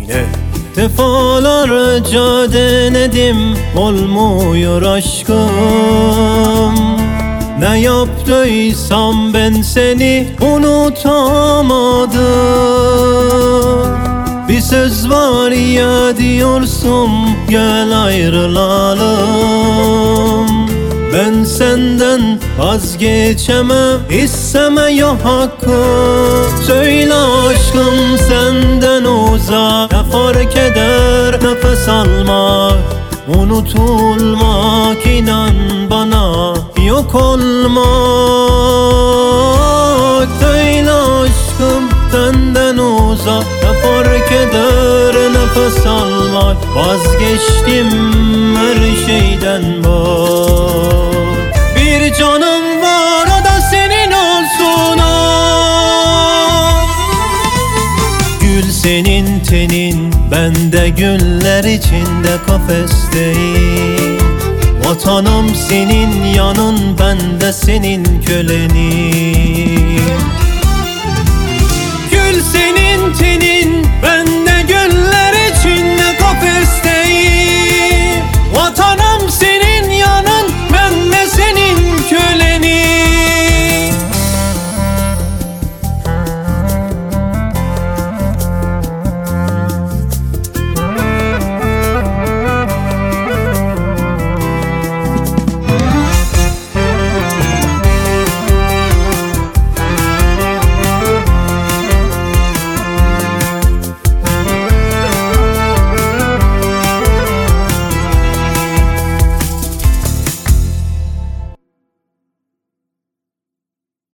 yine. Defalarca denedim, olmuyor aşkım. Ne yaptıysam ben seni unutamadım. Bir söz var ya diyorsun, gel ayrılalım. Ben senden vazgeçemem, isteme hakkım. Söyle aşkım, senden uzak ne fark eder nefes almak? Unutulmak, inan bana, yok olmak. Söyle aşkım, senden uzak ne fark eder nefes almak? Vazgeçtim her şeyden bak. Bir canım var, o da senin olsun ah. Gül senin tenin, ben de güller içinde kafesteyim. Vatanım senin yanın, ben de senin kölenim.